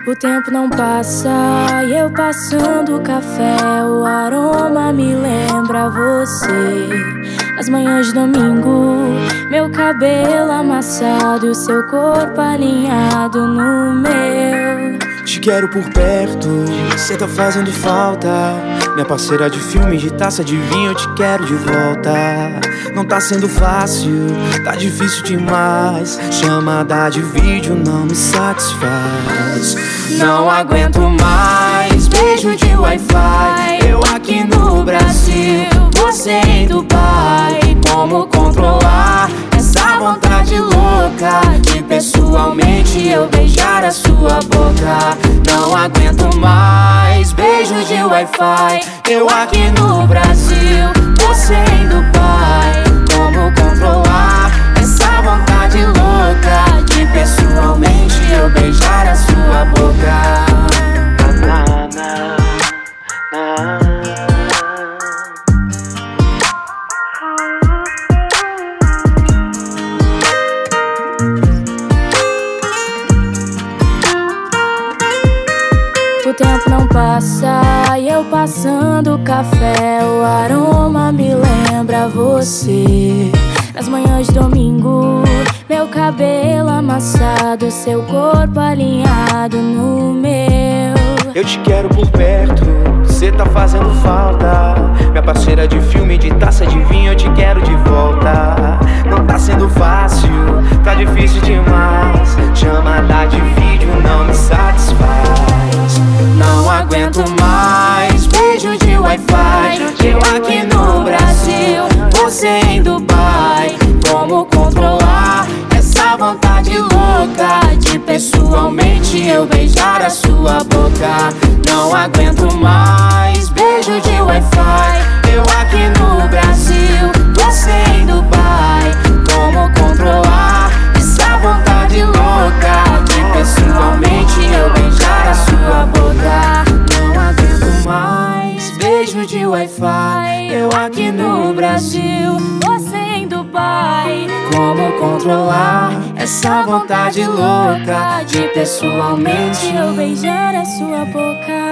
O tempo não passa e eu passando o café, o aroma me lembra você. Nas manhãs de domingo, meu cabelo amassado e o seu corpo alinhado no meu. Te quero por perto, cê tá fazendo falta. Minha parceira de filme, de taça de vinho, eu te quero de volta. Não tá sendo fácil, tá difícil demais. Chamada de vídeo não me satisfaz. Não aguento mais, beijo de Wi-Fi. Eu aqui no Brasil, você em Dubai. Como controlar essa vontade louca de pessoalmente eu beijar a sua boca? Não aguento mais, beijo de Wi-Fi. Eu aqui no Brasil, você em Dubai. Como controlar essa vontade louca de pessoalmente eu beijar a sua boca? O tempo não passa e eu passando o café, o aroma me lembra você. Nas manhãs de domingo, meu cabelo amassado, seu corpo alinhado no meu. Eu te quero por perto, cê tá fazendo falta. Minha parceira de filme, de taça de vinho, eu te quero de volta. Não tá sendo fácil, tá difícil demais. Chamada de vídeo não me satisfaz. Não aguento mais, beijo de Wi-Fi. Eu aqui no Brasil, você em Dubai. Como controlar essa vontade louca de pessoalmente eu beijar a sua boca? Não aguento mais, beijo de Wi-Fi. Eu aqui no Brasil, você em Dubai. Como controlar essa vontade louca de pessoalmente eu beijar a sua boca? Não aguento mais, beijo de Wi-Fi. Eu aqui no Brasil, você em Dubai. Como controlar essa vontade louca de pessoalmente eu beijar a sua boca?